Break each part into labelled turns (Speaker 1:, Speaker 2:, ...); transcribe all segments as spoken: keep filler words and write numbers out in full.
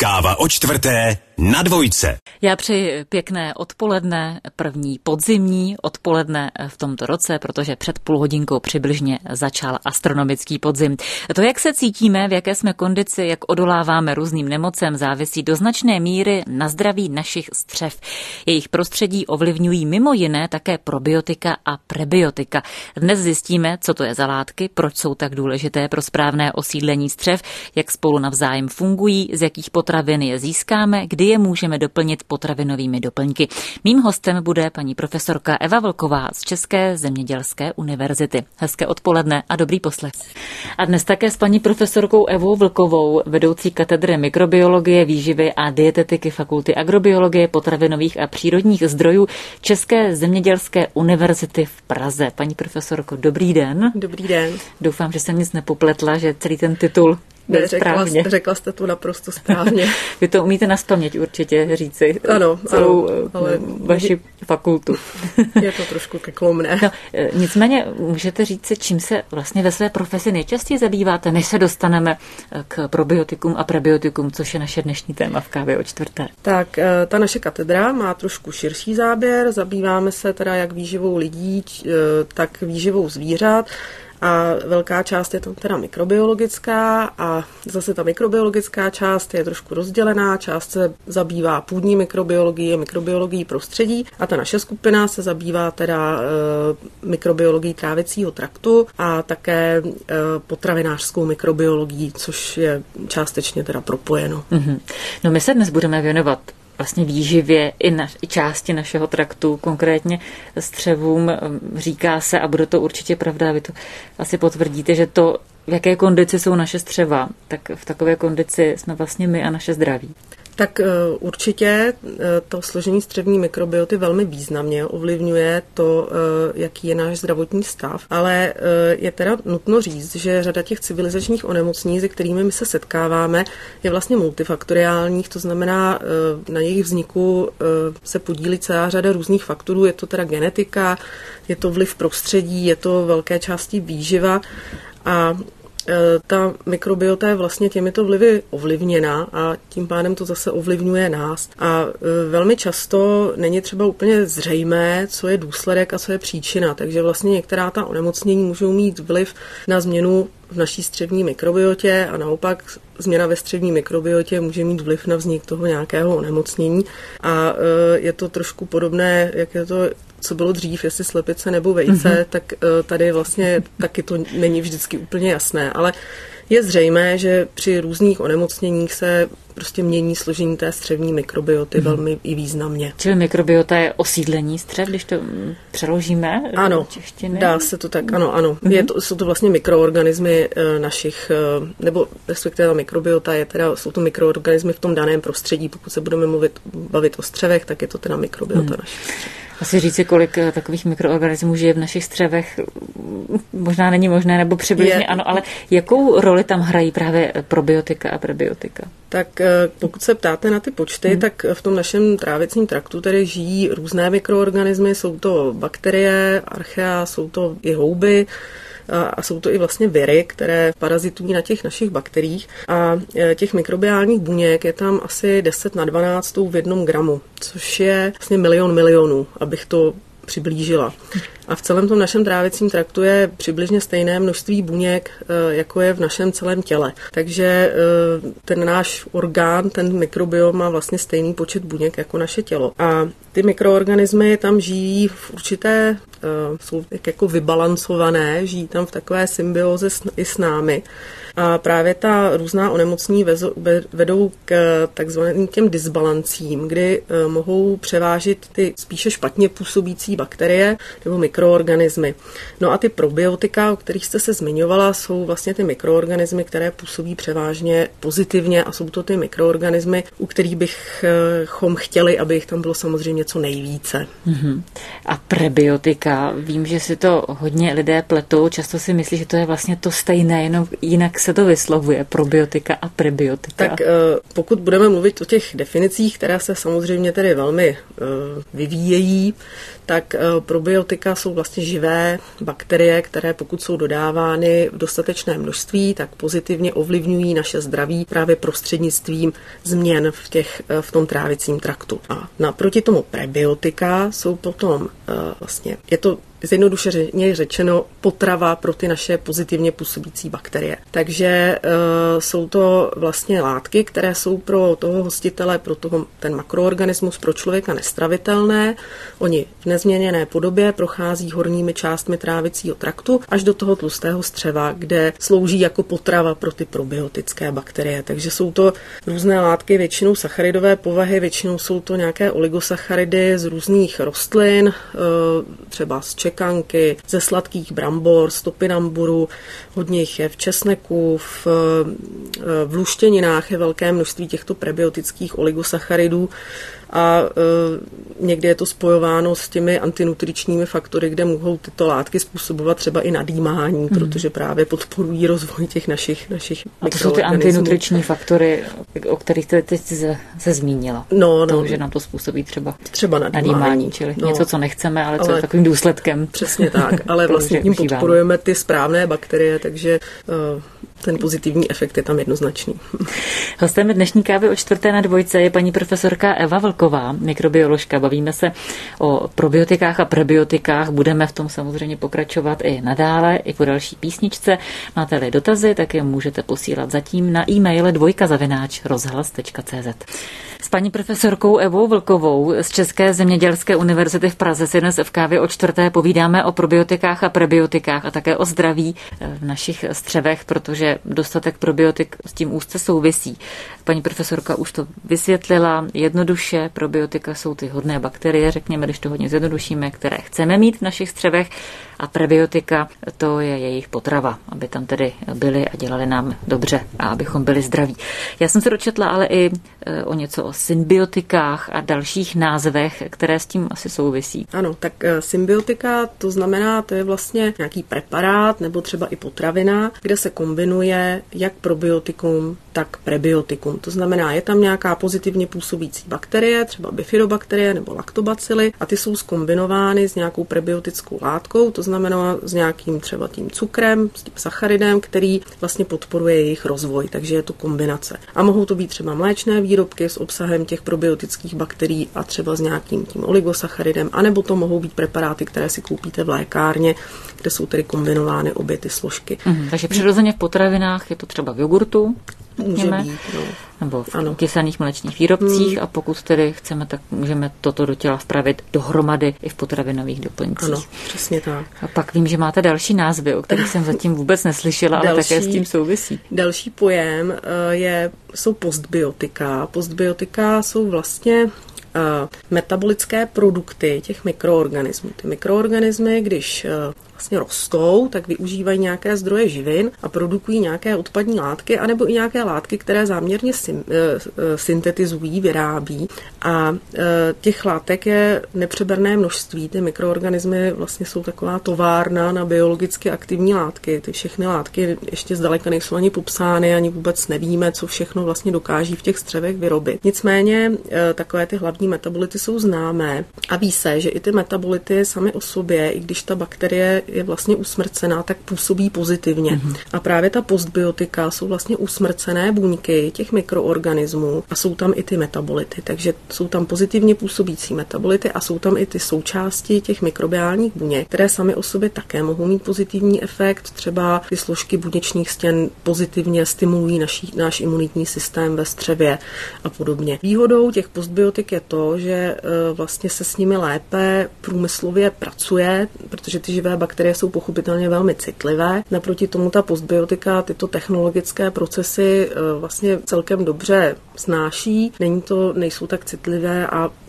Speaker 1: Káva o čtvrté na Dvojce.
Speaker 2: Já přeji pěkné odpoledne, první podzimní odpoledne v tomto roce, protože před půl hodinkou přibližně začal astronomický podzim. To, jak se cítíme, v jaké jsme kondici, jak odoláváme různým nemocem, závisí do značné míry na zdraví našich střev. Jejich prostředí ovlivňují mimo jiné také probiotika a prebiotika. Dnes zjistíme, co to je za látky, proč jsou tak důležité pro správné osídlení střev, jak spolu navzájem fungují, z jakých potravin je získáme, kdy je můžeme doplnit potravinovými doplňky. Mým hostem bude paní profesorka Eva Vlková z České zemědělské univerzity. Hezké odpoledne a dobrý poslech. A dnes také s paní profesorkou Evou Vlkovou, vedoucí katedry mikrobiologie, výživy a dietetiky Fakulty agrobiologie, potravinových a přírodních zdrojů České zemědělské univerzity v Praze. Paní profesorko, dobrý den.
Speaker 3: Dobrý den.
Speaker 2: Doufám, že jsem nic nepopletla, že celý ten titul
Speaker 3: Ne, řekla, řekla jste to naprosto správně.
Speaker 2: Vy to umíte naspaměť určitě říci.
Speaker 3: Ano,
Speaker 2: celou
Speaker 3: ano, ale
Speaker 2: vaši fakultu.
Speaker 3: Je to trošku keklomné.
Speaker 2: No, nicméně můžete říci, čím se vlastně ve své profesi nejčastěji zabýváte, než se dostaneme k probiotikům a prebiotikům, což je naše dnešní téma v Kávě o čtvrté.
Speaker 3: Tak ta naše katedra má trošku širší záběr. Zabýváme se teda jak výživou lidí, tak výživou zvířat. A velká část je tam teda mikrobiologická a zase ta mikrobiologická část je trošku rozdělená, část se zabývá půdní mikrobiologií a mikrobiologií prostředí a ta naše skupina se zabývá teda e, mikrobiologií trávicího traktu a také e, potravinářskou mikrobiologií, což je částečně teda propojeno.
Speaker 2: Mm-hmm. No my se dnes budeme věnovat vlastně výživě i, na, i části našeho traktu, konkrétně střevům. Říká se, a bude to určitě pravda, vy to asi potvrdíte, že to, v jaké kondici jsou naše střeva, tak v takové kondici jsme vlastně my a naše zdraví.
Speaker 3: Tak určitě to složení střevní mikrobioty velmi významně ovlivňuje to, jaký je náš zdravotní stav, ale je teda nutno říct, že řada těch civilizačních onemocnění, se kterými my se setkáváme, je vlastně multifaktoriálních, to znamená, na jejich vzniku se podílí celá řada různých faktorů, je to teda genetika, je to vliv prostředí, je to velké části výživa a ta mikrobiota je vlastně těmito vlivy ovlivněna a tím pádem to zase ovlivňuje nás. A velmi často není třeba úplně zřejmé, co je důsledek a co je příčina, takže vlastně některá ta onemocnění můžou mít vliv na změnu v naší střevní mikrobiotě a naopak změna ve střevní mikrobiotě může mít vliv na vznik toho nějakého onemocnění a je to trošku podobné, jak je to co bylo dřív, jestli slepice nebo vejce, mm-hmm. tak tady vlastně taky to není vždycky úplně jasné, ale je zřejmé, že při různých onemocněních se prostě mění složení té střevní mikrobioty mm-hmm. velmi i významně.
Speaker 2: Čili mikrobiota je osídlení střev, když to přeložíme
Speaker 3: ano,
Speaker 2: do češtiny?
Speaker 3: Dá se to tak, ano, ano. Mm-hmm. Je to, jsou to vlastně mikroorganismy našich, nebo respektive mikrobiota je teda, jsou to mikroorganismy v tom daném prostředí. Pokud se budeme mluvit, bavit o střevech, tak je to teda mikrobiota mm. našich střev.
Speaker 2: Asi říci, kolik takových mikroorganismů žije v našich střevech, možná není možné, nebo přibližně je. Ano, ale jakou roli tam hrají právě probiotika a prebiotika?
Speaker 3: Tak pokud se ptáte na ty počty, hmm. tak v tom našem trávicím traktu tady žijí různé mikroorganismy, jsou to bakterie, archea, jsou to i houby, a jsou to i vlastně viry, které parazitují na těch našich bakteriích a těch mikrobiálních buněk je tam asi deset na dvanáct v jednom gramu, což je vlastně milion milionů, abych to přiblížila. A v celém tom našem trávicím traktu je přibližně stejné množství buněk, jako je v našem celém těle. Takže ten náš orgán, ten mikrobiom má vlastně stejný počet buněk jako naše tělo. A ty mikroorganismy tam žijí v určité, jsou jako vybalancované, žijí tam v takové symbioze i s námi. A právě ta různá onemocnění vedou k takzvaným těm disbalancím, kdy mohou převážit ty spíše špatně působící bakterie nebo mikroorganismy. No a ty probiotika, o kterých jste se zmiňovala, jsou vlastně ty mikroorganismy, které působí převážně pozitivně a jsou to ty mikroorganismy, u kterých bychom chtěli, aby jich tam bylo samozřejmě co nejvíce.
Speaker 2: Mm-hmm. A prebiotika probiotika. Vím, že si to hodně lidé pletou, často si myslí, že to je vlastně to stejné, jenom jinak se to vyslovuje, probiotika a prebiotika.
Speaker 3: Tak pokud budeme mluvit o těch definicích, které se samozřejmě tedy velmi vyvíjejí, tak probiotika jsou vlastně živé bakterie, které pokud jsou dodávány v dostatečné množství, tak pozitivně ovlivňují naše zdraví právě prostřednictvím změn v, těch, v tom trávicím traktu. A naproti tomu prebiotika jsou potom vlastně, je to zjednodušeně řečeno potrava pro ty naše pozitivně působící bakterie. Takže e, jsou to vlastně látky, které jsou pro toho hostitele, pro toho, ten makroorganismus, pro člověka nestravitelné. Oni v nezměněné podobě prochází horními částmi trávicího traktu až do toho tlustého střeva, kde slouží jako potrava pro ty probiotické bakterie. Takže jsou to různé látky, většinou sacharidové povahy, většinou jsou to nějaké oligosacharidy z různých rostlin, e, třeba z čekanky, ze sladkých brambor, z topinamburu, hodně jich je v česneku, v, v luštěninách je velké množství těchto prebiotických oligosacharidů a e, někdy je to spojováno s těmi antinutričními faktory, kde mohou tyto látky způsobovat třeba i nadýmání, hmm. protože právě podporují rozvoj těch našich našich
Speaker 2: A to jsou ty antinutriční faktory, o kterých teď se, se zmínila.
Speaker 3: No,
Speaker 2: to,
Speaker 3: no.
Speaker 2: že nám to způsobí třeba,
Speaker 3: třeba nadýmání,
Speaker 2: nadýmání čili no. něco, co nechceme, ale, ale co je takovým důsledkem.
Speaker 3: Přesně tak, ale vlastně tím užíváme. Podporujeme ty správné bakterie, takže uh, ten pozitivní efekt je tam jednoznačný.
Speaker 2: Hostem dnešní kávy o čtvrté na dvojce je paní profesorka Eva Vlková, mikrobioložka. Bavíme se o probiotikách a prebiotikách. Budeme v tom samozřejmě pokračovat i nadále, i po další písničce. Máte-li dotazy, tak je můžete posílat zatím na e-mail dvojka zavináč rozhlas tečka cé zet. S paní profesorkou Evou Vlkovou z České zemědělské univerzity v Praze si dnes v kávě o čtvrté povídáme o probiotikách a prebiotikách a také o zdraví v našich střevech, protože dostatek probiotik s tím úzce souvisí. Paní profesorka už to vysvětlila jednoduše. Probiotika jsou ty hodné bakterie, řekněme, když to hodně zjednodušíme, které chceme mít v našich střevech, a prebiotika, to je jejich potrava, aby tam tedy byly a dělali nám dobře a abychom byli zdraví. Já jsem se dočetla ale i o něco o symbiotikách a dalších názvech, které s tím asi souvisí.
Speaker 3: Ano, tak symbiotika, to znamená, to je vlastně nějaký preparát nebo třeba i potravina, kde se kombinuje jak probiotikum, tak prebiotikum. To znamená, je tam nějaká pozitivně působící bakterie, třeba bifidobakterie nebo laktobacily, a ty jsou zkombinovány s nějakou prebiotickou látkou, to znamená s nějakým třeba tím cukrem, s tím sacharidem, který vlastně podporuje jejich rozvoj, takže je to kombinace. A mohou to být třeba mléčné výrobky s obsahem těch probiotických bakterií a třeba s nějakým tím oligosacharidem, anebo to mohou být preparáty, které si koupíte v lékárně, kde jsou tedy kombinovány obě ty složky.
Speaker 2: Mm, takže přirozeně v potravinách je to třeba v jogurtu,
Speaker 3: může být, no.
Speaker 2: nebo v ano. kyselných mléčných výrobcích hmm. a pokud tedy chceme, tak můžeme toto do těla vpravit dohromady i v potravinových doplňcích.
Speaker 3: Ano, přesně tak.
Speaker 2: A pak vím, že máte další názvy, o kterých jsem zatím vůbec neslyšela, ale další, také s tím souvisí.
Speaker 3: Další pojem je, jsou postbiotika. Postbiotika jsou vlastně metabolické produkty těch mikroorganismů. Ty mikroorganismy, když vlastně rostou, tak využívají nějaké zdroje živin a produkují nějaké odpadní látky, anebo i nějaké látky, které záměrně syntetizují, vyrábí. A těch látek je nepřeberné množství. Ty mikroorganismy vlastně jsou taková továrna na biologicky aktivní látky. Ty všechny látky ještě zdaleka nejsou ani popsány, ani vůbec nevíme, co všechno vlastně dokáží v těch střevech vyrobit. Nicméně takové ty hlavní metabolity jsou známé a ví se, že i ty metabolity samy o sobě, i když ta bakterie je vlastně usmrcená, tak působí pozitivně. Mm-hmm. A právě ta postbiotika jsou vlastně usmrcené buňky těch mikroorganismů a jsou tam i ty metabolity. Takže jsou tam pozitivně působící metabolity a jsou tam i ty součásti těch mikrobiálních buněk, které sami o sobě také mohou mít pozitivní efekt. Třeba ty složky buněčných stěn pozitivně stimulují naší, náš imunitní systém ve střevě a podobně. Výhodou těch postbiotik je to, že vlastně se s nimi lépe průmyslově pracuje, protože ty živé bakterie jsou pochopitelně velmi citlivé. Naproti tomu ta postbiotika tyto technologické procesy vlastně celkem dobře snáší. Není to, nejsou tak citlivé a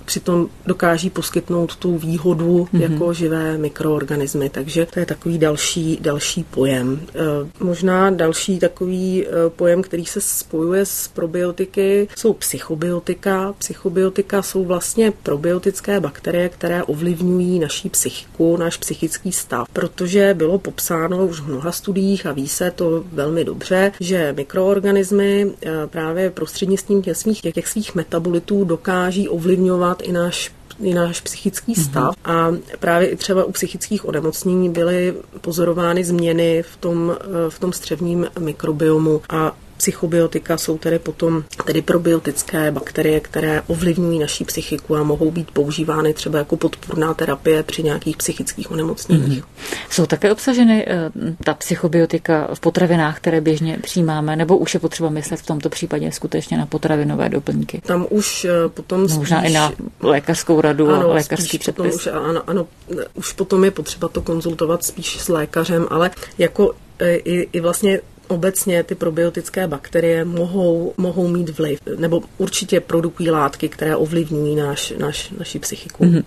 Speaker 3: přitom dokáží poskytnout tu výhodu mm-hmm. jako živé mikroorganismy. Takže to je takový další, další pojem. Možná další takový pojem, který se spojuje s probiotiky, jsou psychobiotika. Psychobiotika jsou vlastně probiotické bakterie, které ovlivňují naší psychiku, náš psychický stav, protože bylo popsáno už v mnoha studiích a ví se to velmi dobře, že mikroorganismy právě prostřednictvím těch svých, těch svých metabolitů dokáží ovlivňovat i náš i náš psychický stav mm-hmm. a právě i třeba u psychických onemocnění byly pozorovány změny v tom, v tom střevním mikrobiomu a psychobiotika jsou tedy potom tedy probiotické bakterie, které ovlivňují naši psychiku a mohou být používány třeba jako podpůrná terapie při nějakých psychických onemocněních.
Speaker 2: Mm-hmm. Jsou také obsaženy ta psychobiotika v potravinách, které běžně přijímáme, nebo už je potřeba myslet v tomto případě skutečně na potravinové doplňky?
Speaker 3: Tam už potom
Speaker 2: no,
Speaker 3: spíš...
Speaker 2: Možná i na lékařskou radu
Speaker 3: ano,
Speaker 2: a lékařský předpis.
Speaker 3: Už, ano, ano, už potom je potřeba to konzultovat spíš s lékařem, ale jako i, i vlastně obecně ty probiotické bakterie mohou, mohou mít vliv, nebo určitě produkují látky, které ovlivňují náš, naš, naši psychiku. Mm-hmm.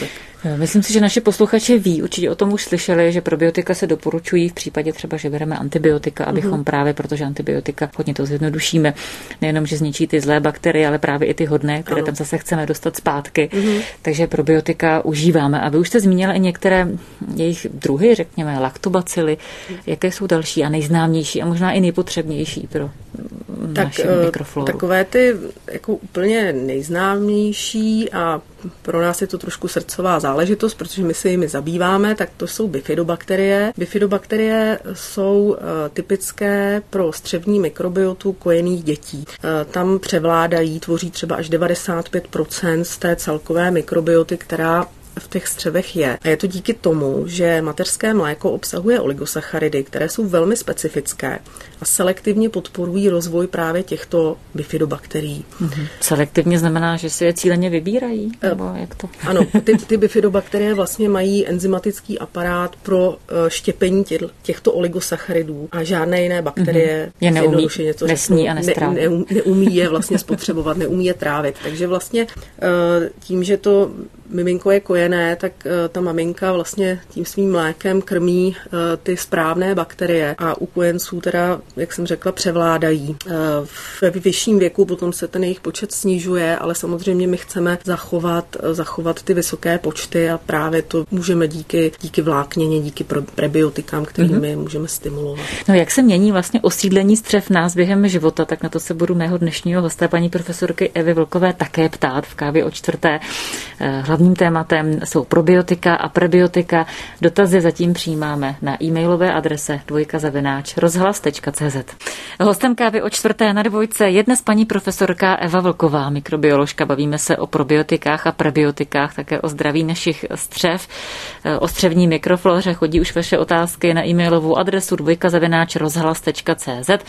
Speaker 2: Myslím si, že naši posluchači ví, určitě o tom už slyšeli, že probiotika se doporučují v případě třeba, že bereme antibiotika, abychom mm-hmm. právě, protože antibiotika, hodně to zjednodušíme, nejenom, že zničí ty zlé bakterie, ale právě i ty hodné, které ano. tam zase chceme dostat zpátky. Mm-hmm. Takže probiotika užíváme. A vy už jste zmínila i některé jejich druhy, řekněme, laktobacily. Jaké jsou další a nejznámější a možná i nejpotřebnější pro tak, naši mikrofloru?
Speaker 3: Takové ty jako úplně nejznámější a pro nás je to trošku srdcová záležitost, protože my se jimi zabýváme, tak to jsou bifidobakterie. Bifidobakterie jsou uh, typické pro střevní mikrobiotu kojených dětí. Uh, tam převládají, tvoří třeba až devadesát pět procent z té celkové mikrobioty, která v těch střevech je. A je to díky tomu, že mateřské mléko obsahuje oligosacharidy, které jsou velmi specifické a selektivně podporují rozvoj právě těchto bifidobakterií.
Speaker 2: Mm-hmm. Selektivně znamená, že si je cíleně vybírají? Nebo jak to?
Speaker 3: Ano, ty, ty bifidobakterie vlastně mají enzymatický aparát pro uh, štěpení tě, těchto oligosacharidů a žádné jiné bakterie
Speaker 2: mm-hmm. je neumí,
Speaker 3: něco
Speaker 2: nesní a nestráví.
Speaker 3: Ne, ne, neumí je vlastně spotřebovat, neumí je trávit. Takže vlastně uh, tím, že to miminko je kojené, tak uh, ta maminka vlastně tím svým mlékem krmí uh, ty správné bakterie a u kojenců teda, jak jsem řekla, převládají. Uh, ve vyšším věku potom se ten jejich počet snižuje, ale samozřejmě my chceme zachovat, uh, zachovat ty vysoké počty a právě to můžeme díky, díky vláknině, díky prebiotikám, kterými mm-hmm. můžeme stimulovat.
Speaker 2: No jak se mění vlastně osídlení střev nás během života, tak na to se budu mého dnešního hosta, paní profesorky Evy Vlkové, také ptát v kávě o čtvrté. Hlavním tématem jsou probiotika a prebiotika. Dotazy zatím přijímáme na e-mailové adrese dvojka zavináč rozhlas tečka cé zet. Hostem kávy o čtvrté na dvojce je dnes paní profesorka Eva Vlková, mikrobioložka. Bavíme se o probiotikách a prebiotikách, také o zdraví našich střev. O střevní mikrofloře chodí už vaše otázky na e-mailovou adresu dvojka zavináč rozhlas tečka cé zet.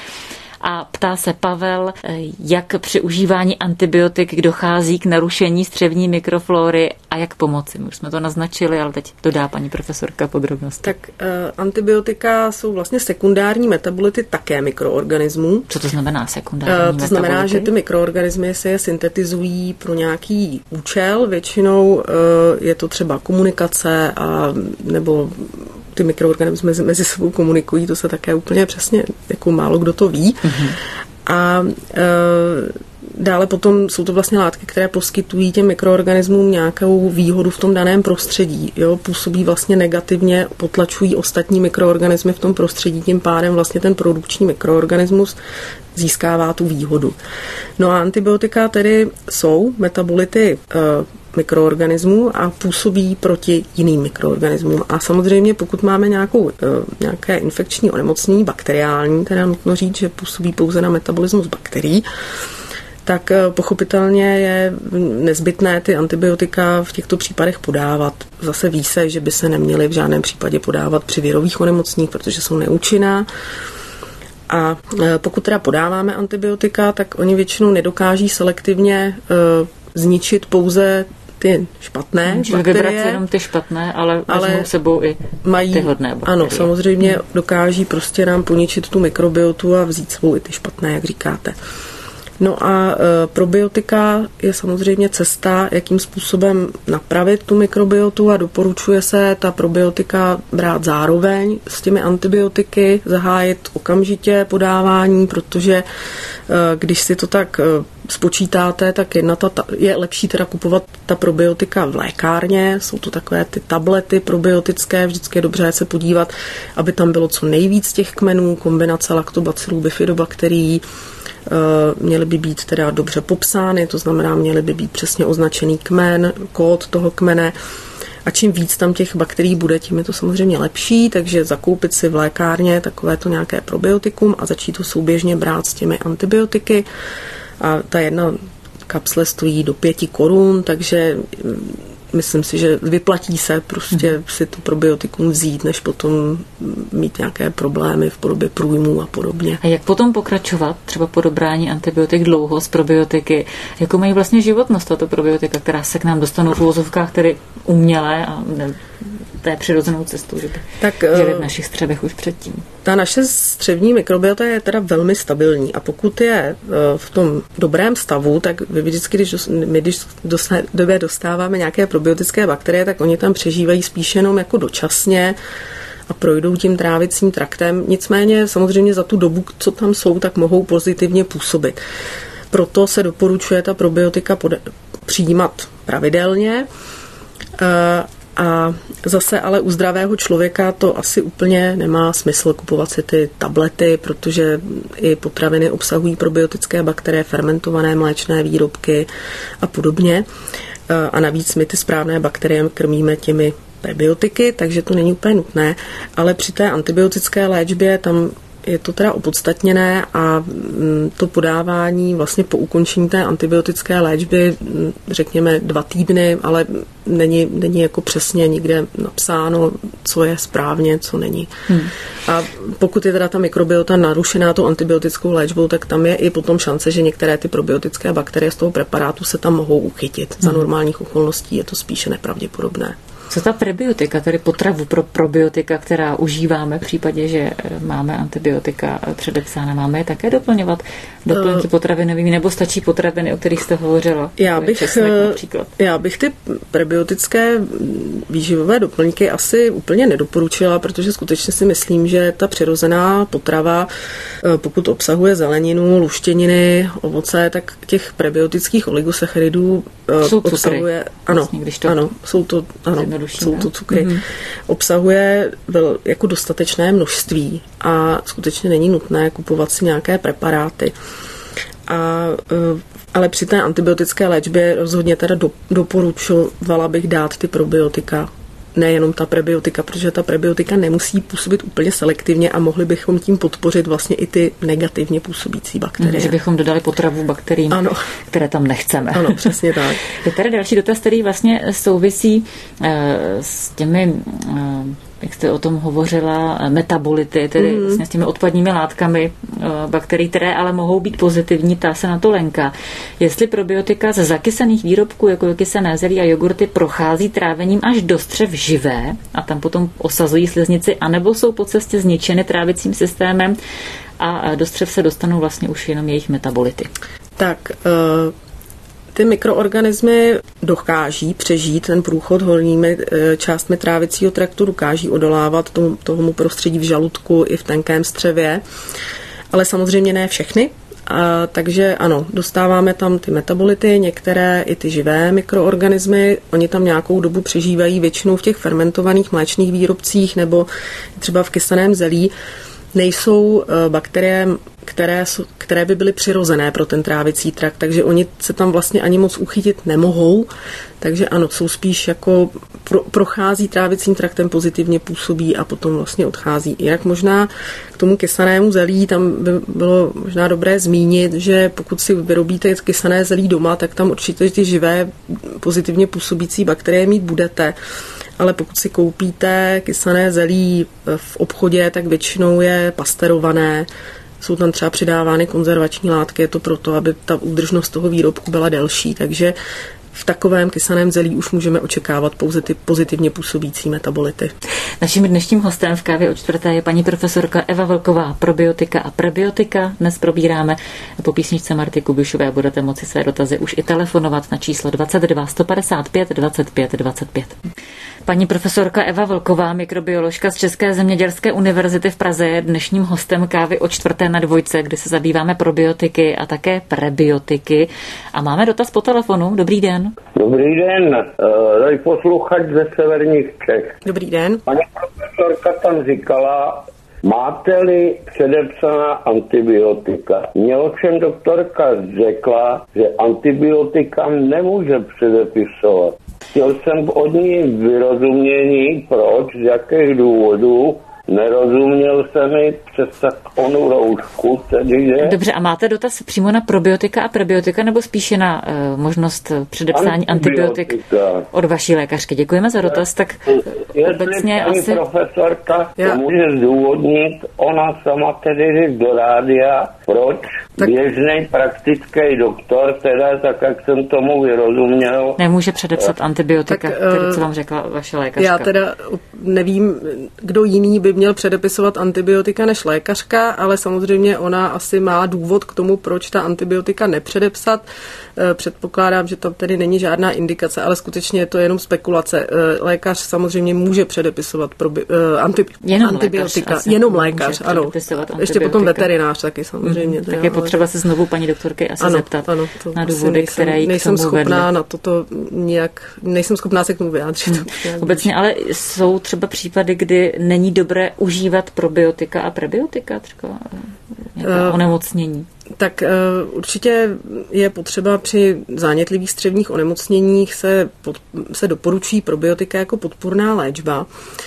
Speaker 2: A ptá se Pavel, jak při užívání antibiotik dochází k narušení střevní mikroflóry a jak pomoci. My už jsme to naznačili, ale teď dodá paní profesorka podrobnosti.
Speaker 3: Tak uh, antibiotika jsou vlastně sekundární metabolity také mikroorganismů.
Speaker 2: Co to znamená sekundární uh,
Speaker 3: To
Speaker 2: metabolity?
Speaker 3: znamená, že ty mikroorganismy se je syntetizují pro nějaký účel. Většinou uh, je to třeba komunikace a nebo ty mikroorganismy mezi, mezi sebou komunikují, to se také úplně přesně, jako málo kdo to ví. Mm-hmm. A e, dále potom jsou to vlastně látky, které poskytují těm mikroorganismům nějakou výhodu v tom daném prostředí. Jo? Působí vlastně negativně, potlačují ostatní mikroorganismy v tom prostředí, tím pádem vlastně ten produkční mikroorganismus získává tu výhodu. No a antibiotika tedy jsou metabolity e, mikroorganismů a působí proti jiným mikroorganismům. A samozřejmě, pokud máme nějakou, nějaké infekční onemocnění bakteriální, teda nutno říct, že působí pouze na metabolismus bakterií, tak pochopitelně je nezbytné ty antibiotika v těchto případech podávat. Zase ví se, že by se neměly v žádném případě podávat při virových onemocněních, protože jsou neúčinná. A pokud teda podáváme antibiotika, tak oni většinou nedokáží selektivně zničit pouze ty špatné
Speaker 2: Může
Speaker 3: bakterie.
Speaker 2: Vybrat jenom ty špatné, ale,
Speaker 3: ale
Speaker 2: vezmou sebou i
Speaker 3: mají,
Speaker 2: ty hodné bakterie.
Speaker 3: Ano, samozřejmě dokáží prostě nám poničit tu mikrobiotu a vzít sebou i ty špatné, jak říkáte. No a e, probiotika je samozřejmě cesta, jakým způsobem napravit tu mikrobiotu a doporučuje se ta probiotika brát zároveň s těmi antibiotiky, zahájit okamžitě podávání, protože e, když si to tak e, spočítáte, tak jedna ta, je lepší teda kupovat ta probiotika v lékárně, jsou to takové ty tablety probiotické, vždycky je dobře se podívat, aby tam bylo co nejvíc těch kmenů, kombinace laktobacillů, bifidobakterií, měly by být teda dobře popsány, to znamená, měly by být přesně označený kmen, kód toho kmene a čím víc tam těch bakterií bude, tím je to samozřejmě lepší, takže zakoupit si v lékárně takovéto nějaké probiotikum a začít to souběžně brát s těmi antibiotiky a ta jedna kapsle stojí do pěti korun, takže myslím si, že vyplatí se prostě hmm. si to probiotikum vzít, než potom mít nějaké problémy v podobě průjmů a podobně.
Speaker 2: A jak potom pokračovat třeba po dobrání antibiotik dlouho z probiotiky? Jakou mají vlastně životnost tato probiotika, která se k nám dostanou v uvozovkách tedy umělé a ne, té přirozenou cestou, že by tak, žili v našich střevech už předtím?
Speaker 3: Ta naše střevní mikrobiota je teda velmi stabilní a pokud je v tom dobrém stavu, tak vždycky, když my když dostáváme nějaké probiotické bakterie, tak oni tam přežívají spíš jenom jako dočasně a projdou tím trávicím traktem. Nicméně samozřejmě za tu dobu, co tam jsou, tak mohou pozitivně působit. Proto se doporučuje ta probiotika pod- přijímat pravidelně. A zase ale u zdravého člověka to asi úplně nemá smysl kupovat si ty tablety, protože i potraviny obsahují probiotické bakterie, fermentované mléčné výrobky a podobně. A navíc my ty správné bakterie krmíme těmi prebiotiky, takže to není úplně nutné, ale při té antibiotické léčbě tam je to teda opodstatněné a to podávání vlastně po ukončení té antibiotické léčby, řekněme dva týdny, ale není, není jako přesně nikde napsáno, co je správně, co není. Hmm. A pokud je teda ta mikrobiota narušená tou antibiotickou léčbou, tak tam je i potom šance, že některé ty probiotické bakterie z toho preparátu se tam mohou uchytit. Hmm. Za normálních okolností je to spíše nepravděpodobné.
Speaker 2: Co ta prebiotika, tedy potravu pro probiotika, která užíváme v případě, že máme antibiotika předepsána, máme je také doplňovat doplňky uh, potravinovými, nebo stačí potraviny, o kterých jste hovořila?
Speaker 3: Já bych, česnek, já bych ty prebiotické výživové doplňky asi úplně nedoporučila, protože skutečně si myslím, že ta přirozená potrava, pokud obsahuje zeleninu, luštěniny, ovoce, tak těch prebiotických oligosacharidů
Speaker 2: jsou
Speaker 3: obsahuje,
Speaker 2: cukry,
Speaker 3: ano,
Speaker 2: vlastně, když to
Speaker 3: ano, jsou to, ano, jsou to cukry. Mm-hmm. Obsahuje vel, jako dostatečné množství a skutečně není nutné kupovat si nějaké preparáty. A, ale při té antibiotické léčbě rozhodně teda do, doporučovala bych dát ty probiotika, nejenom ta prebiotika, protože ta prebiotika nemusí působit úplně selektivně a mohli bychom tím podpořit vlastně i ty negativně působící bakterie.
Speaker 2: Že bychom dodali potravu bakteriím, ano, které tam nechceme.
Speaker 3: Ano, přesně tak.
Speaker 2: Je tady další dotaz, který vlastně souvisí uh, s těmi uh, jak jste o tom hovořila, metabolity, tedy mm. vlastně s těmi odpadními látkami bakterií, které ale mohou být pozitivní, ta se na to Lenka. Jestli probiotika ze zakysaných výrobků, jako kysané zelí a jogurty, prochází trávením až do střev živé a tam potom osazují sliznici, anebo jsou po cestě zničeny trávicím systémem a do střev se dostanou vlastně už jenom jejich metabolity. Tak, uh...
Speaker 3: ty mikroorganismy dokáží přežít ten průchod horními částmi trávicího traktu, dokáží odolávat tomu, tomu prostředí v žaludku i v tenkém střevě, ale samozřejmě ne všechny. A, takže ano, dostáváme tam ty metabolity, některé i ty živé mikroorganismy, oni tam nějakou dobu přežívají většinou v těch fermentovaných mléčných výrobcích nebo třeba v kysaném zelí. Nejsou bakterie, které, které by byly přirozené pro ten trávicí trakt, takže oni se tam vlastně ani moc uchytit nemohou, takže ano, jsou spíš jako pro, prochází trávicím traktem, pozitivně působí a potom vlastně odchází. Jinak možná k tomu kysanému zelí, tam by bylo možná dobré zmínit, že pokud si vyrobíte kysané zelí doma, tak tam určitě ty živé pozitivně působící bakterie mít budete. Ale pokud si koupíte kysané zelí v obchodě, tak většinou je pasterované. Jsou tam třeba přidávány konzervační látky, je to proto, aby ta údržnost toho výrobku byla delší. Takže v takovém kysaném zelí už můžeme očekávat pouze ty pozitivně působící metabolity.
Speaker 2: Naším dnešním hostem v Kávě o čtvrté je paní profesorka Eva Vlková, probiotika a prebiotika. Dnes probíráme po písničce Marty Kubišové. Budete moci své dotazy už i telefonovat na číslo dvacet dva sto padesát pět dvacet pět dvacet pět. Paní profesorka Eva Vlková, mikrobioložka z České zemědělské univerzity v Praze, je dnešním hostem Kávy o čtvrté na dvojce, kdy se zabýváme probiotiky a také prebiotiky. A máme dotaz po telefonu. Dobrý den.
Speaker 4: Dobrý den, tady posluchač ze severních Čech.
Speaker 3: Dobrý den.
Speaker 4: Paní profesorka tam říkala, máte-li předepsaná antibiotika. Mně ovšem doktorka řekla, že antibiotika nemůže předepisovat. Chtěl jsem od ní vyrozumění, proč, z jakých důvodů. Nerozuměl jsem mi přes tak onu roušku, tedy je.
Speaker 2: Dobře, a máte dotaz přímo na probiotika a prebiotika, nebo spíše na uh, možnost předepsání antibiotik od vaší lékařky? Děkujeme za dotaz, tak
Speaker 4: Jestli
Speaker 2: obecně
Speaker 4: paní
Speaker 2: asi...
Speaker 4: profesorka
Speaker 3: Já.
Speaker 4: to může zdůvodnit, ona sama tedy říct do rádia, proč
Speaker 3: Tak...
Speaker 4: běžný praktický doktor, teda tak, jak jsem tomu vyrozuměl,
Speaker 2: Nemůže předepsat antibiotika,
Speaker 3: tak,
Speaker 2: tedy
Speaker 3: uh,
Speaker 2: co vám řekla vaše lékařka.
Speaker 3: Já teda nevím, kdo jiný by měl předepisovat antibiotika než lékařka, ale samozřejmě ona asi má důvod k tomu, proč ta antibiotika nepředepsat. Předpokládám, že tam tedy není žádná indikace, ale skutečně je to jenom spekulace. Lékař samozřejmě může předepisovat probi- anti-
Speaker 2: jenom
Speaker 3: antibiotika.
Speaker 2: Lékař
Speaker 3: jenom lékař, ano. Ještě potom veterinář taky samozřejmě.
Speaker 2: Mm, tak je potřeba se znovu paní doktorky asi
Speaker 3: ano,
Speaker 2: zeptat
Speaker 3: ano,
Speaker 2: na důvody,
Speaker 3: nejsem,
Speaker 2: které jí k
Speaker 3: nejsem
Speaker 2: tomu
Speaker 3: schopná
Speaker 2: vedly.
Speaker 3: na toto nějak, nejsem schopná se k tomu vyjádřit.
Speaker 2: Hmm. Obecně ale jsou třeba případy, kdy není dobré užívat probiotika a prebiotika, třeba nějaká uh, onemocnění.
Speaker 3: Tak uh, určitě je potřeba při zánětlivých střevních onemocněních se, pod, se doporučí probiotika jako podpůrná léčba.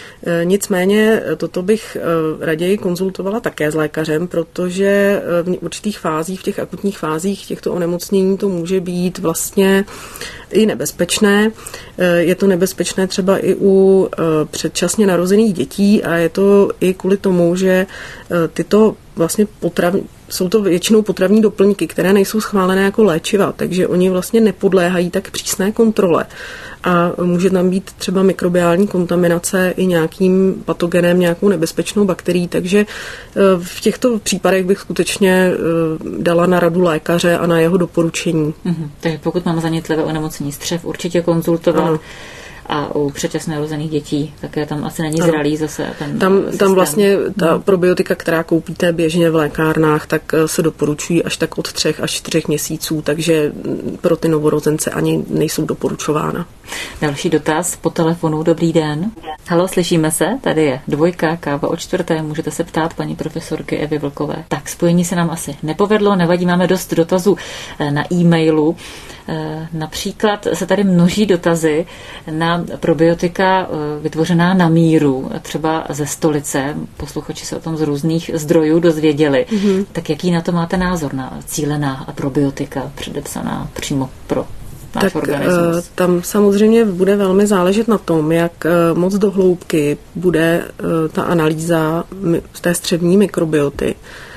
Speaker 3: Nicméně toto bych raději konzultovala také s lékařem, protože v určitých fázích, v těch akutních fázích těchto onemocnění to může být vlastně i nebezpečné. Je to nebezpečné třeba i u předčasně narozených dětí a je to i kvůli tomu, že tyto vlastně potravní jsou to většinou potravní doplňky, které nejsou schválené jako léčiva, takže oni vlastně nepodléhají tak přísné kontrole. A může tam být třeba mikrobiální kontaminace i nějakým patogenem, nějakou nebezpečnou bakterií, takže v těchto případech bych skutečně dala na radu lékaře a na jeho doporučení.
Speaker 2: Mm-hmm. Takže pokud mám zanětlivé onemocnění střev, určitě konzultovat. Ano. A u předčasně narozených dětí také tam asi není zralý zase ten
Speaker 3: Tam, tam vlastně ta
Speaker 2: hmm.
Speaker 3: probiotika, která koupíte běžně v lékárnách, tak se doporučují až tak od třech až čtyřech měsíců, takže pro ty novorozence ani nejsou doporučována.
Speaker 2: Další dotaz po telefonu. Dobrý den. Halo, slyšíme se? Tady je dvojka, káva o čtvrté. Můžete se ptát paní profesorky Evy Vlkové. Tak, spojení se nám asi nepovedlo, nevadí, máme dost dotazů na e-mailu. Například se tady množí dotazy na probiotika vytvořená na míru, třeba ze Stolice. Posluchači se o tom z různých zdrojů dozvěděli. Mm-hmm. Tak jaký na to máte názor, na cílená probiotika předepsaná přímo pro náš
Speaker 3: tak
Speaker 2: organismus?
Speaker 3: Tam samozřejmě bude velmi záležet na tom, jak moc do hloubky bude ta analýza z té střevní mikrobioty.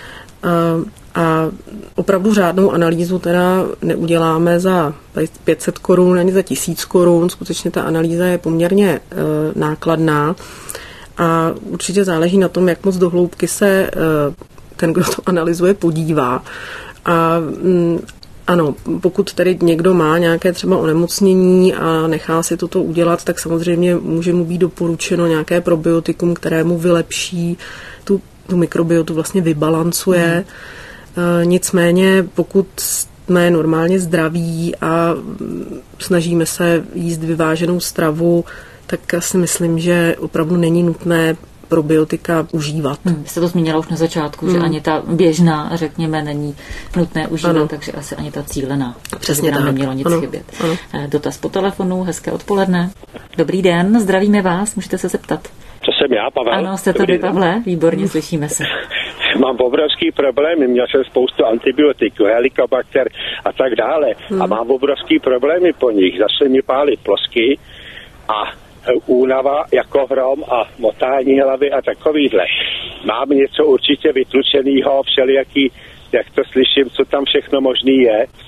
Speaker 3: A opravdu řádnou analýzu teda neuděláme za pět set korun ani za tisíc korun. Skutečně ta analýza je poměrně e, nákladná a určitě záleží na tom, jak moc do hloubky se e, ten, kdo to analyzuje, podívá. A m, ano, pokud tedy někdo má nějaké třeba onemocnění a nechá si toto udělat, tak samozřejmě může mu být doporučeno nějaké probiotikum, které mu vylepší tu, tu mikrobiotu, vlastně vybalancuje. Hmm. Nicméně, pokud jsme normálně zdraví a snažíme se jíst vyváženou stravu, tak si myslím, že opravdu není nutné probiotika užívat.
Speaker 2: Hmm, jste to zmínila už na začátku, hmm. že ani ta běžná, řekněme, není nutné užívat, ano. Takže asi ani ta cílená.
Speaker 3: Přesně
Speaker 2: nám
Speaker 3: tak.
Speaker 2: nemělo nic
Speaker 3: ano.
Speaker 2: chybět.
Speaker 3: Ano.
Speaker 2: Dotaz po telefonu, hezké odpoledne. Dobrý den, zdravíme vás, můžete se zeptat.
Speaker 5: To jsem já, Pavel.
Speaker 2: Ano, jste to vy, Pavle, výborně, slyšíme se.
Speaker 5: Mám obrovský problémy, měl jsem spoustu antibiotiků, helikobakter a tak dále. Hmm. A mám obrovský problémy po nich. Zase mi pálí plosky a únava jako hrom a motání hlavy a takovýhle. Mám něco určitě vytlučenýho, všelijaký, jak to slyším, co tam všechno možný je.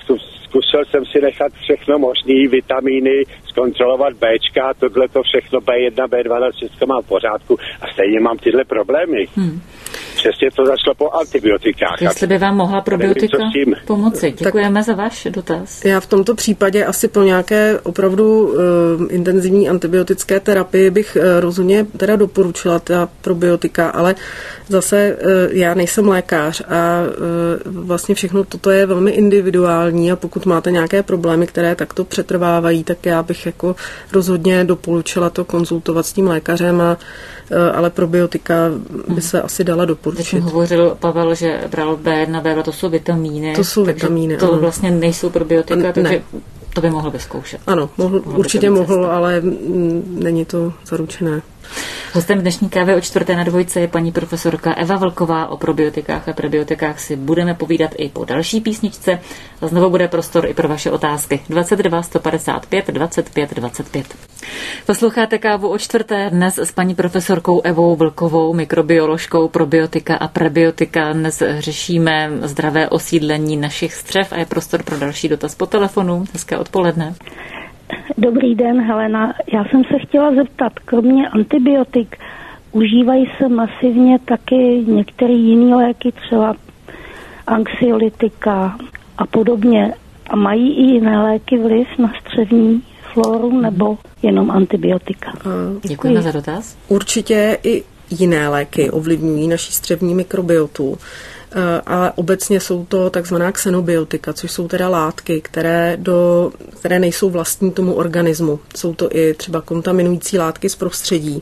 Speaker 5: zkusil jsem si nechat všechno možný, vitamíny, zkontrolovat Bčka, tohle to všechno bé jedna, bé dvanáct, všechno mám v pořádku a stejně mám tyhle problémy. Hmm. Přesně to začalo po antibiotikách.
Speaker 2: Jestli by vám mohla probiotika pomoci. Děkujeme tak za váš dotaz.
Speaker 3: Já v tomto případě asi po nějaké opravdu uh, intenzivní antibiotické terapii bych uh, rozhodně teda doporučila ta probiotika, ale zase uh, já nejsem lékař a uh, vlastně všechno toto je velmi individuální a pokud máte nějaké problémy, které takto přetrvávají, tak já bych jako rozhodně doporučila to konzultovat s tím lékařem, a, uh, ale probiotika by se asi dala doporučit.
Speaker 2: Teď hovořil Pavel, že bral bé jedna, bé dva, to jsou vitamíny.
Speaker 3: To jsou vitamíny,
Speaker 2: to
Speaker 3: ano.
Speaker 2: vlastně nejsou probiotika, takže
Speaker 3: ne.
Speaker 2: To by mohl vyzkoušet.
Speaker 3: Ano, mohl, mohl určitě mohl, ale není to zaručené.
Speaker 2: Hostem dnešní kávy o čtvrté na dvojce je paní profesorka Eva Vlková. O probiotikách a prebiotikách si budeme povídat i po další písničce. A znovu bude prostor i pro vaše otázky. dvacet dva sto padesát pět dvacet pět dvacet pět. Posloucháte kávu o čtvrté dnes s paní profesorkou Evou Vlkovou, mikrobioložkou, probiotika a prebiotika. Dnes řešíme zdravé osídlení našich střev a je prostor pro další dotaz po telefonu. Hezké odpoledne.
Speaker 6: Dobrý den, Helena. Já jsem se chtěla zeptat, kromě antibiotik užívají se masivně taky některé jiné léky, třeba anxiolytika a podobně. A mají i jiné léky vliv na střevní floru nebo jenom antibiotika?
Speaker 2: Děkuji. Děkujeme za dotaz.
Speaker 3: Určitě i jiné léky ovlivňují naši střevní mikrobiotu. Ale obecně jsou to takzvaná xenobiotika, což jsou teda látky, které, do, které nejsou vlastní tomu organismu. Jsou to i třeba kontaminující látky z prostředí.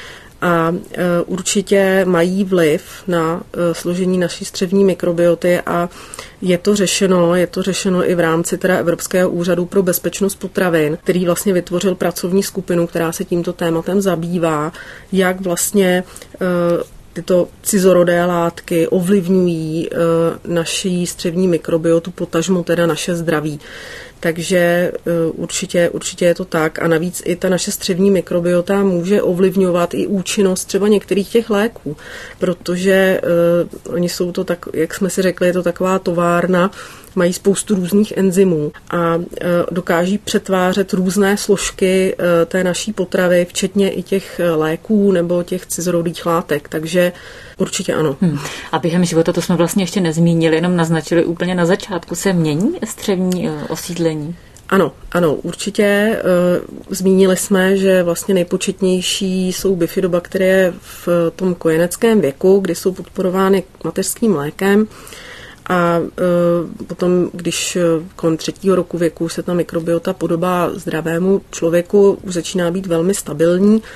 Speaker 3: A e, určitě mají vliv na e, složení naší střevní mikrobioty a je to řešeno, je to řešeno i v rámci teda Evropského úřadu pro bezpečnost potravin, který vlastně vytvořil pracovní skupinu, která se tímto tématem zabývá, jak vlastně e, tyto cizorodé látky ovlivňují e, naší střevní mikrobiotu, potažmo teda naše zdraví. Takže e, určitě, určitě je to tak. A navíc i ta naše střevní mikrobiota může ovlivňovat i účinnost třeba některých těch léků, protože e, oni jsou to tak, jak jsme si řekli, je to taková továrna, mají spoustu různých enzymů a e, dokáží přetvářet různé složky e, té naší potravy, včetně i těch léků nebo těch cizorodých látek, takže určitě ano. Hmm.
Speaker 2: A během života, to jsme vlastně ještě nezmínili, jenom naznačili úplně na začátku, se mění střevní e, osídlení?
Speaker 3: Ano, ano, určitě. E, zmínili jsme, že vlastně nejpočetnější jsou bifidobakterie v tom kojeneckém věku, kdy jsou podporovány mateřským mlékem. A e, potom, když kolem třetího roku věku se ta mikrobiota podobá zdravému člověku, už začíná být velmi stabilní, e,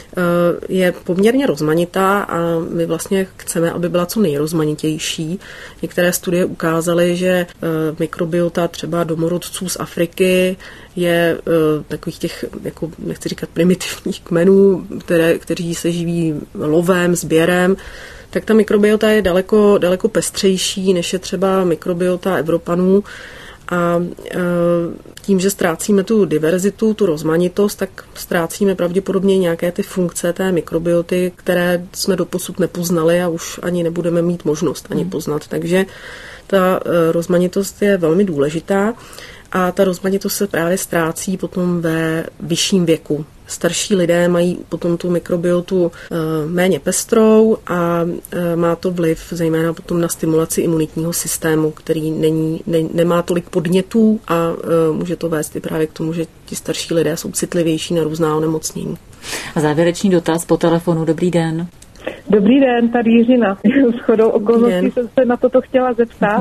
Speaker 3: je poměrně rozmanitá a my vlastně chceme, aby byla co nejrozmanitější. Některé studie ukázaly, že e, mikrobiota třeba domorodců z Afriky je e, takových těch, jako nechci říkat primitivních kmenů, které, kteří se živí lovem, sběrem, tak ta mikrobiota je daleko, daleko pestřejší, než je třeba mikrobiota Evropanů. A e, tím, že ztrácíme tu diverzitu, tu rozmanitost, tak ztrácíme pravděpodobně nějaké ty funkce té mikrobioty, které jsme doposud nepoznali a už ani nebudeme mít možnost ani poznat. Takže ta e, rozmanitost je velmi důležitá a ta rozmanitost se právě ztrácí potom ve vyšším věku. Starší lidé mají potom tu mikrobiotu méně pestrou a má to vliv zejména potom na stimulaci imunitního systému, který není, ne, nemá tolik podnětů a může to vést i právě k tomu, že ti starší lidé jsou citlivější na různá onemocnění.
Speaker 2: A závěrečný dotaz po telefonu. Dobrý den.
Speaker 7: Dobrý den, tady Jiřina. S chodou okolností jsem se na toto chtěla zeptat.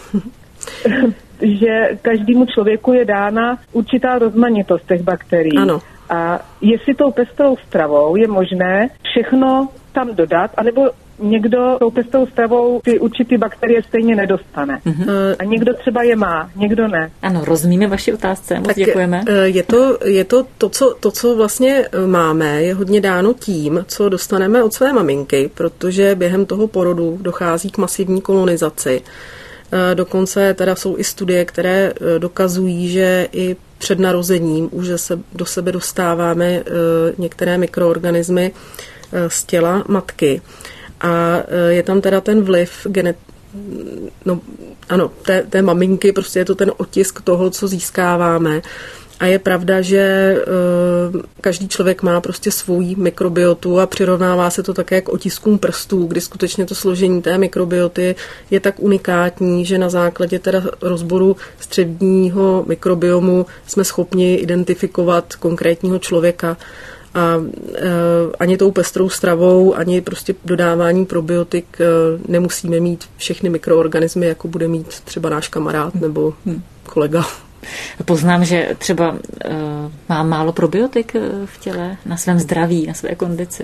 Speaker 7: Že každému člověku je dána určitá rozmanitost těch bakterií.
Speaker 3: Ano.
Speaker 7: A jestli tou pestrou stravou je možné všechno tam dodat, anebo někdo tou pestrou stravou ty určitý bakterie stejně nedostane. Mm-hmm. A někdo třeba je má, někdo ne.
Speaker 2: Ano, rozumíme vaši otázce, moc děkujeme.
Speaker 3: Je to, je to, to, co, to, co vlastně máme, je hodně dáno tím, co dostaneme od své maminky, protože během toho porodu dochází k masivní kolonizaci. Dokonce teda jsou i studie, které dokazují, že i před narozením už se do sebe dostáváme některé mikroorganismy z těla matky. A je tam teda ten vliv genet, no, ano, té, té maminky, prostě je to ten otisk toho, co získáváme. A je pravda, že e, každý člověk má prostě svou mikrobiotu a přirovnává se to také k otiskům prstů, kdy skutečně to složení té mikrobioty je tak unikátní, že na základě teda rozboru střevního mikrobiomu jsme schopni identifikovat konkrétního člověka. A e, ani tou pestrou stravou, ani prostě dodáváním probiotik e, nemusíme mít všechny mikroorganismy, jako bude mít třeba náš kamarád nebo kolega.
Speaker 2: Poznám, že třeba uh, mám málo probiotik v těle, na svém zdraví, na své kondici.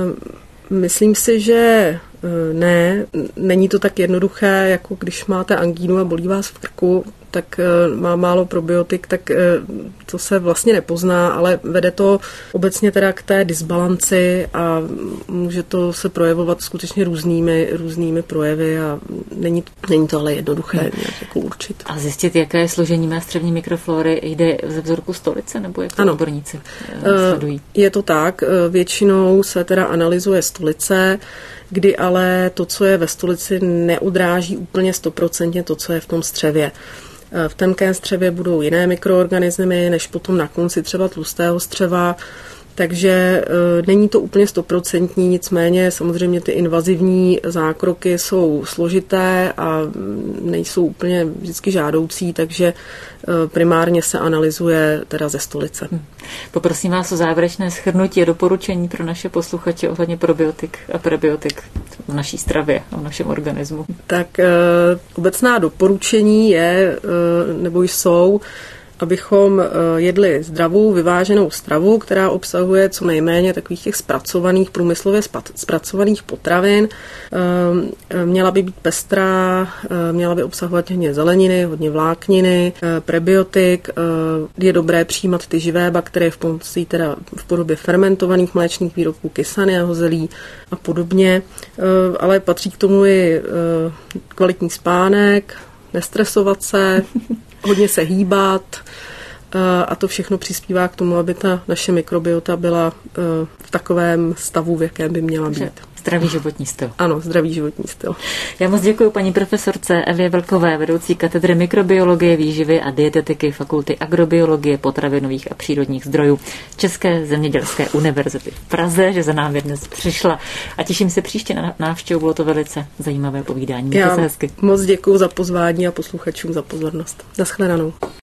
Speaker 3: Myslím si, že ne. Není to tak jednoduché, jako když máte angínu a bolí vás v krku, tak má málo probiotik, tak to se vlastně nepozná, ale vede to obecně teda k té disbalanci a může to se projevovat skutečně různými, různými projevy a není, není to ale jednoduché nějak jako určit.
Speaker 2: A zjistit, jaké je složení mé střevní mikroflory, jde ze vzorku stolice, nebo jak to ano. odborníci sledují? Je
Speaker 3: to tak, většinou se teda analyzuje stolice, kdy ale to, co je ve stolici, neodráží úplně stoprocentně to, co je v tom střevě. V tenkém střevě budou jiné mikroorganismy, než potom na konci třeba tlustého střeva, takže e, není to úplně stoprocentní, nicméně samozřejmě ty invazivní zákroky jsou složité a nejsou úplně vždycky žádoucí, takže e, primárně se analyzuje teda ze stolice. Hmm.
Speaker 2: Poprosím vás o závěrečné shrnutí a doporučení pro naše posluchače ohledně probiotik a prebiotik v naší stravě a v našem organismu.
Speaker 3: Tak e, obecná doporučení je, e, nebo jsou, abychom jedli zdravou, vyváženou stravu, která obsahuje co nejméně takových těch zpracovaných, průmyslově zpracovaných potravin. Měla by být pestrá, měla by obsahovat hodně zeleniny, hodně vlákniny, prebiotik. Je dobré přijímat ty živé bakterie v pomocí teda v podobě fermentovaných mléčných výrobků, kysaného zelí a podobně. Ale patří k tomu i kvalitní spánek, nestresovat se, hodně se hýbat a to všechno přispívá k tomu, aby ta naše mikrobiota byla v takovém stavu, v jakém by měla být.
Speaker 2: Zdravý životní styl.
Speaker 3: Ano, zdravý životní styl.
Speaker 2: Já moc děkuji paní profesorce Evě Vlkové, vedoucí katedry mikrobiologie, výživy a dietetiky Fakulty agrobiologie, potravinových a přírodních zdrojů České zemědělské univerzity v Praze, že za námi dnes přišla. A těším se příště na návštěvu, bylo to velice zajímavé povídání. Mějte se hezky.
Speaker 3: Moc děkuji za pozvání a posluchačům za pozornost. Naschledanou.